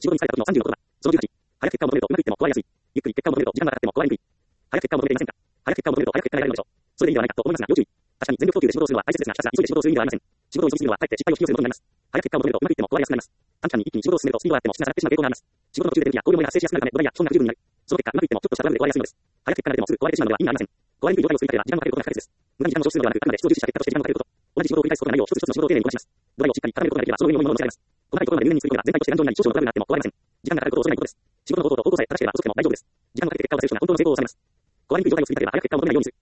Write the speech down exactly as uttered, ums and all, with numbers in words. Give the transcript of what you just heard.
仕事に疲れた時のさんじゅうのことだ。そのじゅうはち、早く結果を求めるとうまくいっても加えやすい。ゆっくり結果を求めると時間がかかっても加えにくい。早く結果を求めていませんか？早く結果を求めると早く結果が得られるのでしょう。それでいいのではないかと思いますが、要注意。確かに全力投球で仕事をするのは大切ですが、ひたすら急いで仕事をする意味ではありません。仕事を急ぎすぎるのはかえって失敗を引き寄せることになります。早く結果を求めるとうまくいっても加えやすくなります。短期間に一気に仕事を進めるとスピードがあっても質が下がってしまう傾向があります。仕事の途中で出るや効率が発生しやすくなるため、ドライや布団が不十分になる。その結果、うまくいってもちょっとしたトラブルで壊れやすいのです。早く結果が出てもすぐ壊れてしまうのでは意味がありません。壊れにくい状態を作りたければ時間をかけることが不可欠です。無駄に時間を消費するのではなく、あくまで質を重視した結果として時間をかけること。同じ仕事を繰り返すことがないよう、一つ一つの仕事を丁寧にこなします。ドライをしっかり固めることができれば、その上に重いものを乗せられます。細かいところまで入念に作り込めば全体として頑丈になり、少々のトラブルがあっても壊れません。時間がかかることを恐れないことです。仕事の方法と方法さえ正しければ遅くても大丈夫です。時間をかけて結果を出せる人が本当の成功を収めます。壊れにくい状態を作りたければ早く結果を求めないようにする。